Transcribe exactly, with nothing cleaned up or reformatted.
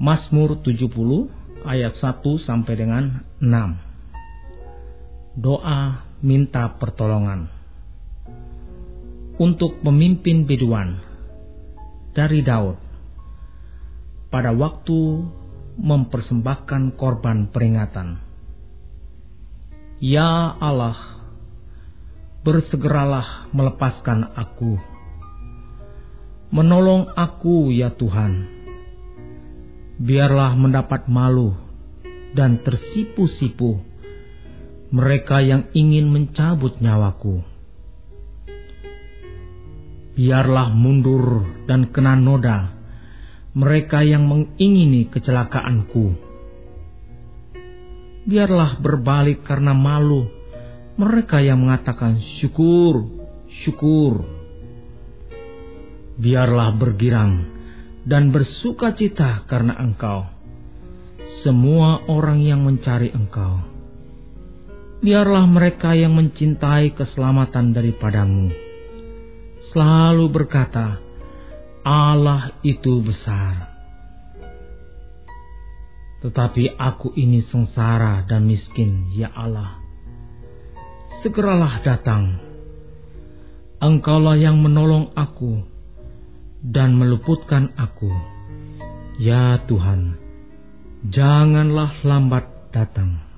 Mazmur tujuh puluh ayat satu sampai dengan enam. Doa minta pertolongan. Untuk pemimpin biduan dari Daud pada waktu mempersembahkan korban peringatan. Ya Allah, bersegeralah melepaskan aku. Menolong aku ya Tuhan. Biarlah mendapat malu dan tersipu-sipu mereka yang ingin mencabut nyawaku. Biarlah mundur dan kena noda mereka yang mengingini kecelakaanku. Biarlah berbalik karena malu mereka yang mengatakan syukur, syukur. Biarlah bergirang dan bersukacita karena Engkau, semua orang yang mencari Engkau. Biarlah mereka yang mencintai keselamatan daripadamu selalu berkata, Allah itu besar. Tetapi aku ini sengsara dan miskin, ya Allah. Segeralah datang. Engkaulah yang menolong aku dan meluputkan aku. Ya Tuhan, janganlah lambat datang.